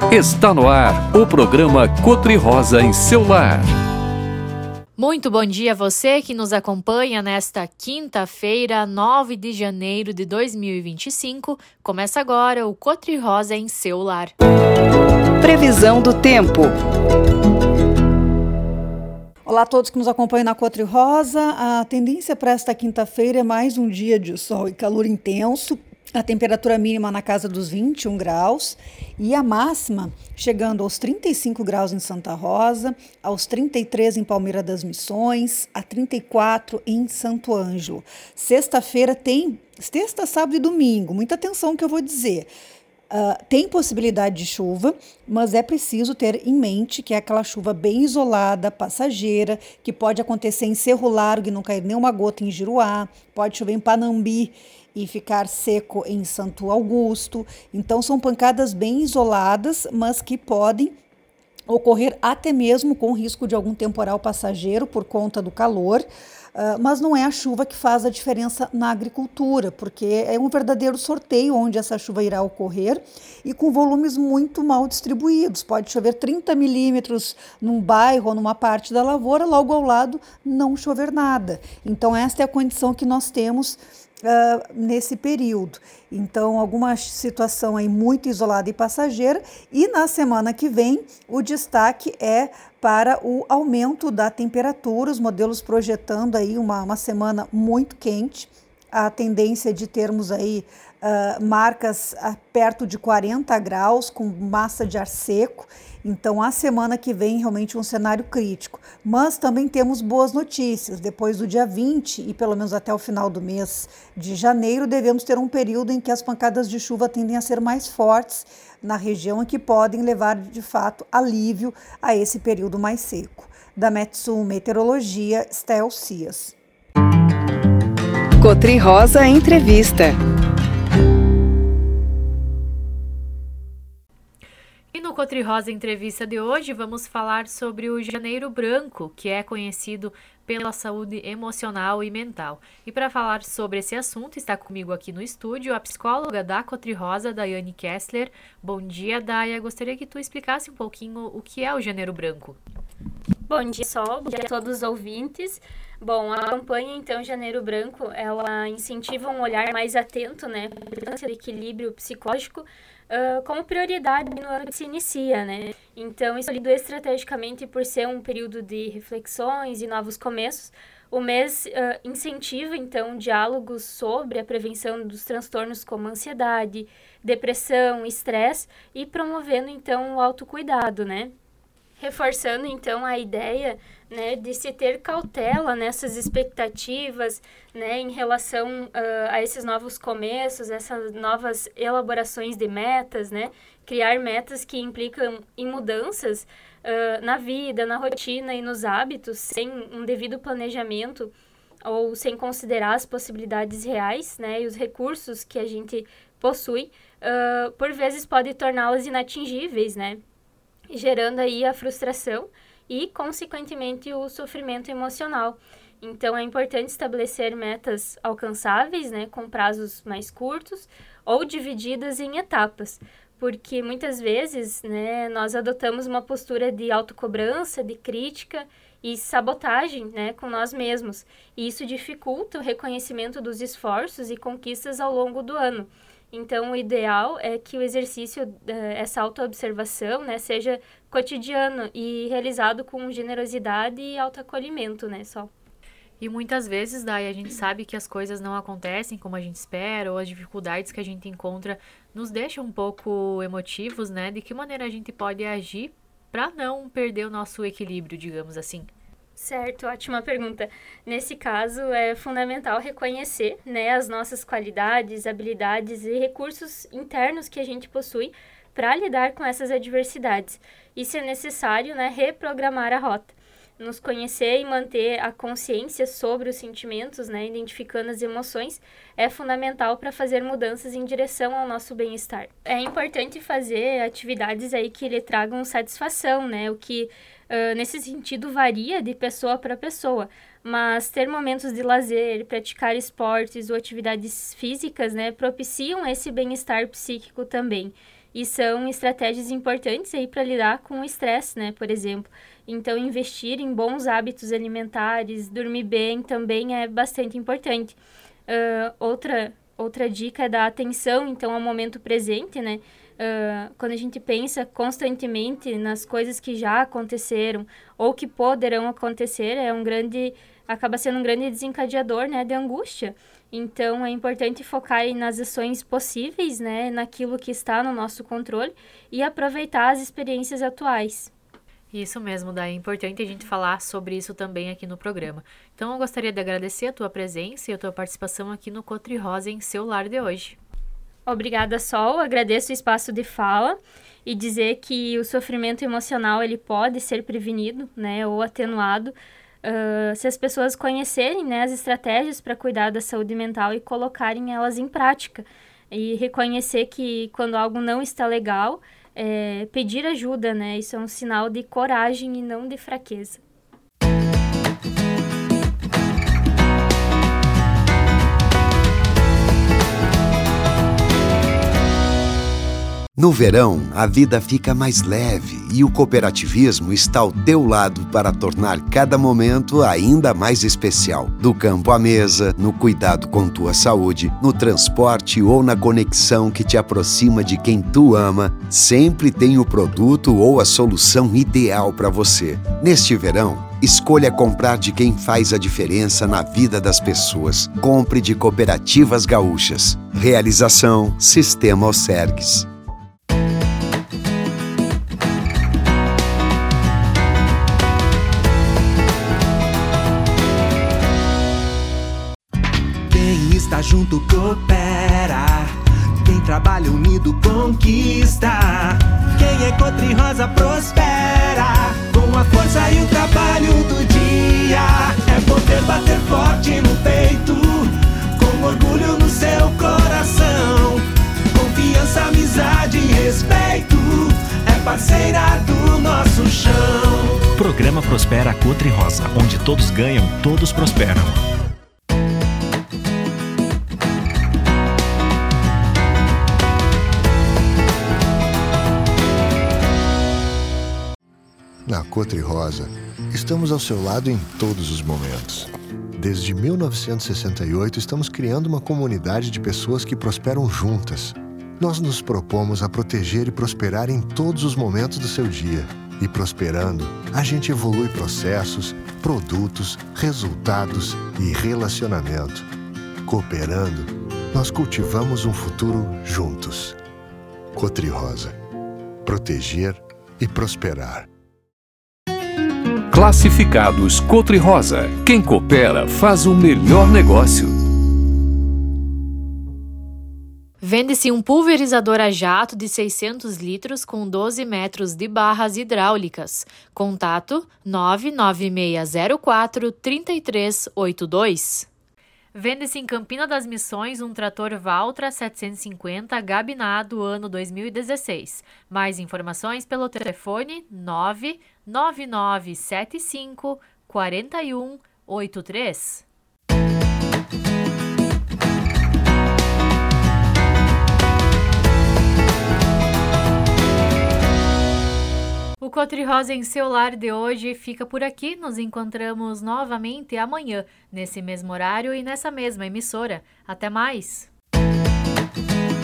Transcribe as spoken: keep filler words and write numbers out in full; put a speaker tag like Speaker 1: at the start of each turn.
Speaker 1: Está no ar o programa Cotri Rosa em seu lar.
Speaker 2: Muito bom dia a você que nos acompanha nesta quinta-feira, nove de janeiro de dois mil e vinte e cinco. Começa agora o Cotri Rosa em seu lar.
Speaker 3: Previsão do tempo.
Speaker 4: Olá a todos que nos acompanham na Cotri Rosa. A tendência para esta quinta-feira é mais um dia de sol e calor intenso. A temperatura mínima na casa dos vinte e um graus e a máxima chegando aos trinta e cinco graus em Santa Rosa, aos trinta e três em Palmeira das Missões, a trinta e quatro em Santo Ângelo. Sexta-feira tem, sexta, sábado e domingo, muita atenção que eu vou dizer. Uh, tem possibilidade de chuva, mas é preciso ter em mente que é aquela chuva bem isolada, passageira, que pode acontecer em Cerro Largo e não cair nenhuma gota em Giruá, pode chover em Panambi e ficar seco em Santo Augusto. Então são pancadas bem isoladas, mas que podem ocorrer até mesmo com risco de algum temporal passageiro por conta do calor. Uh, mas não é a chuva que faz a diferença na agricultura, porque é um verdadeiro sorteio onde essa chuva irá ocorrer e com volumes muito mal distribuídos. Pode chover trinta milímetros num bairro ou numa parte da lavoura, logo ao lado não chover nada. Então esta é a condição que nós temos Uh, nesse período. Então, alguma situação aí muito isolada e passageira, e na semana que vem o destaque é para o aumento da temperatura, os modelos projetando aí uma, uma semana muito quente, a tendência de termos aí uh, marcas uh, perto de quarenta graus, com massa de ar seco. Então, a semana que vem, realmente um cenário crítico. Mas também temos boas notícias. Depois do dia vinte e pelo menos até o final do mês de janeiro, devemos ter um período em que as pancadas de chuva tendem a ser mais fortes na região e que podem levar, de fato, alívio a esse período mais seco. Da Metsul Meteorologia, Stel Cias.
Speaker 3: Cotri Rosa Entrevista.
Speaker 2: E no Cotri Rosa Entrevista de hoje vamos falar sobre o Janeiro Branco, que é conhecido pela saúde emocional e mental. E para falar sobre esse assunto, está comigo aqui no estúdio a psicóloga da Cotri Rosa, Daiane Kessler. Bom dia, Daia. Gostaria que tu explicasse um pouquinho o que é o Janeiro Branco.
Speaker 5: Bom dia, Sol. Bom dia a todos os ouvintes. Bom, a campanha, então, Janeiro Branco, ela incentiva um olhar mais atento, né, para a importância do equilíbrio psicológico uh, como prioridade no ano que se inicia, né. Então, escolhido estrategicamente por ser um período de reflexões e novos começos, o mês uh, incentiva, então, diálogos sobre a prevenção dos transtornos como ansiedade, depressão, estresse e promovendo, então, o autocuidado, né. Reforçando, então, a ideia, né, de se ter cautela nessas expectativas, né, em relação uh, a esses novos começos, essas novas elaborações de metas, né, criar metas que implicam em mudanças uh, na vida, na rotina e nos hábitos, sem um devido planejamento ou sem considerar as possibilidades reais, né, e os recursos que a gente possui, uh, por vezes pode torná-las inatingíveis, né, gerando aí a frustração e, consequentemente, o sofrimento emocional. Então, é importante estabelecer metas alcançáveis, né, com prazos mais curtos ou divididas em etapas, porque muitas vezes, né, nós adotamos uma postura de autocobrança, de crítica e sabotagem, né, com nós mesmos, e isso dificulta o reconhecimento dos esforços e conquistas ao longo do ano. Então, o ideal é que o exercício, essa autoobservação, né, seja cotidiano e realizado com generosidade e autoacolhimento, né, só.
Speaker 2: E muitas vezes, daí a gente sabe que as coisas não acontecem como a gente espera, ou as dificuldades que a gente encontra nos deixam um pouco emotivos, né? De que maneira a gente pode agir para não perder o nosso equilíbrio, digamos assim?
Speaker 5: Certo, ótima pergunta. Nesse caso, é fundamental reconhecer, né, as nossas qualidades, habilidades e recursos internos que a gente possui para lidar com essas adversidades. E, se é necessário, né, reprogramar a rota. Nos conhecer e manter a consciência sobre os sentimentos, né, identificando as emoções, é fundamental para fazer mudanças em direção ao nosso bem-estar. É importante fazer atividades aí que lhe tragam satisfação, né, o que uh, nesse sentido varia de pessoa para pessoa, mas ter momentos de lazer, praticar esportes ou atividades físicas, né, propiciam esse bem-estar psíquico também. e são estratégias importantes aí para lidar com o estresse, né, por exemplo. Então, investir em bons hábitos alimentares, dormir bem também é bastante importante. Uh, outra, outra dica é dar atenção, então, ao momento presente, né? Uh, quando a gente pensa constantemente nas coisas que já aconteceram ou que poderão acontecer, é um grande, acaba sendo um grande desencadeador, né, de angústia. Então, é importante focar aí nas ações possíveis, né, naquilo que está no nosso controle e aproveitar as experiências atuais.
Speaker 2: Isso mesmo, Day. É importante a gente falar sobre isso também aqui no programa. Então, eu gostaria de agradecer a tua presença e a tua participação aqui no Cotri Rosa em Seu Lar de hoje.
Speaker 5: Obrigada, Sol. Agradeço o espaço de fala e dizer que o sofrimento emocional ele pode ser prevenido, né, ou atenuado uh, se as pessoas conhecerem, né, as estratégias para cuidar da saúde mental e colocarem elas em prática. E reconhecer que quando algo não está legal, é, pedir ajuda, né? Isso é um sinal de coragem e não de fraqueza.
Speaker 6: No verão, a vida fica mais leve e o cooperativismo está ao teu lado para tornar cada momento ainda mais especial. Do campo à mesa, no cuidado com tua saúde, no transporte ou na conexão que te aproxima de quem tu ama, sempre tem o produto ou a solução ideal para você. Neste verão, escolha comprar de quem faz a diferença na vida das pessoas. Compre de Cooperativas Gaúchas. Realização Sistema Osergues.
Speaker 7: Está junto, coopera. Quem trabalha unido conquista. Quem é Cotri Rosa prospera. Com a força e o trabalho do dia. É poder bater forte no peito. Com orgulho no seu coração. Confiança, amizade e respeito. É parceira do nosso chão.
Speaker 8: Programa Prospera Cotri Rosa, onde todos ganham, todos prosperam.
Speaker 9: Na Cotri Rosa, estamos ao seu lado em todos os momentos. Desde mil novecentos e sessenta e oito, estamos criando uma comunidade de pessoas que prosperam juntas. Nós nos propomos a proteger e prosperar em todos os momentos do seu dia. E prosperando, a gente evolui processos, produtos, resultados e relacionamento. Cooperando, nós cultivamos um futuro juntos. Cotri Rosa. Proteger e prosperar.
Speaker 1: Classificados Cotri Rosa. Quem coopera faz o melhor negócio.
Speaker 2: Vende-se um pulverizador a jato de seiscentos litros com doze metros de barras hidráulicas. Contato nove nove seis zero quatro, três três oito dois. Vende-se em Campina das Missões um trator Valtra setecentos e cinquenta gabinado ano dois mil e dezesseis. Mais informações pelo telefone nove nove nove sete cinco quatro um oito três. O Cotri Rosa em Seu Lar de hoje fica por aqui. Nos encontramos novamente amanhã, nesse mesmo horário e nessa mesma emissora. Até mais!